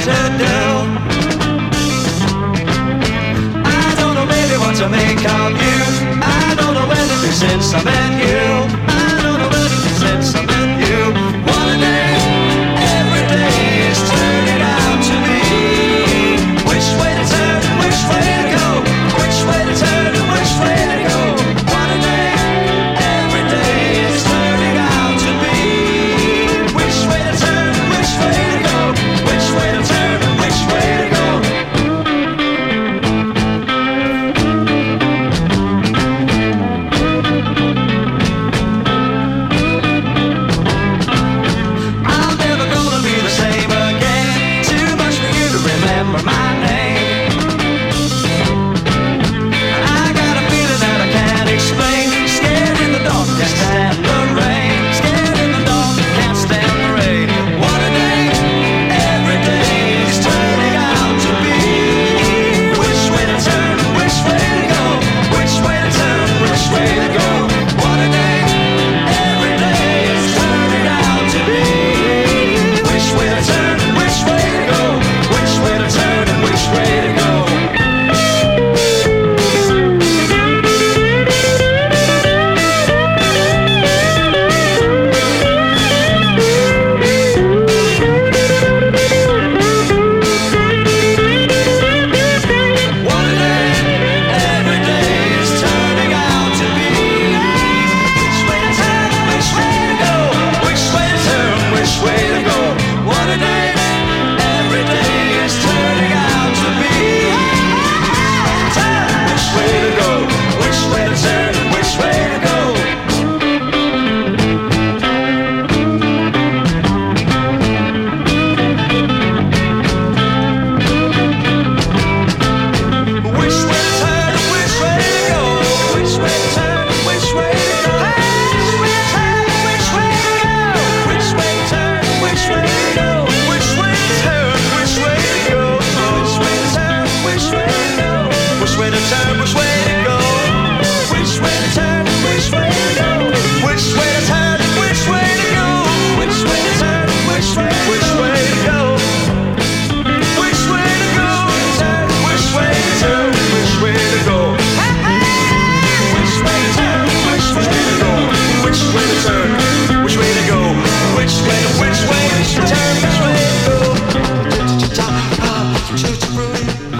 to do. I don't know baby what to make of you. I don't know anything since I met you. I don't know anything since I met you. What a day, every day is turning out to be. Which way to turn and which way to go? Which way to turn and which way to go? What a day, every day is turning out to be. Which way to turn and which way to go? Which way to turn and which way to go? I'm never gonna be the same again. Too much for you to remember my name. I got a feeling that I can't explain. Scared in the dark, can't stand the rain. Scared in the dark, can't stand the rain. What a day, every day is turning out to be. Which way to turn, which way to go? Which way to turn, which way to go? What a day, every day is turning out to be. Which way to turn, which way to go? Which way to turn and which way to go? What a day, every day is turning out to be. Which way to turn, which way to go? Which way to turn, which way to go? What a day, every day is turning out to be. Turn, which way to go? Which way to turn, which way to go? Which way to turn, which way to go? Which way to turn, which way to go? Which way to turn, which way to go? Which way to turn, which way to go? Which way to turn, which way to go? Which way to turn, which way to go? Which way to turn, which way to go? Which way to turn, which way to go? Which way to turn, which way to go? Which way to turn, which way to go? Which way to go? Turn, which way to turn, which way to go? Which way to turn, which way to go? Which way to turn, which way to go? Which way to turn, which way to go?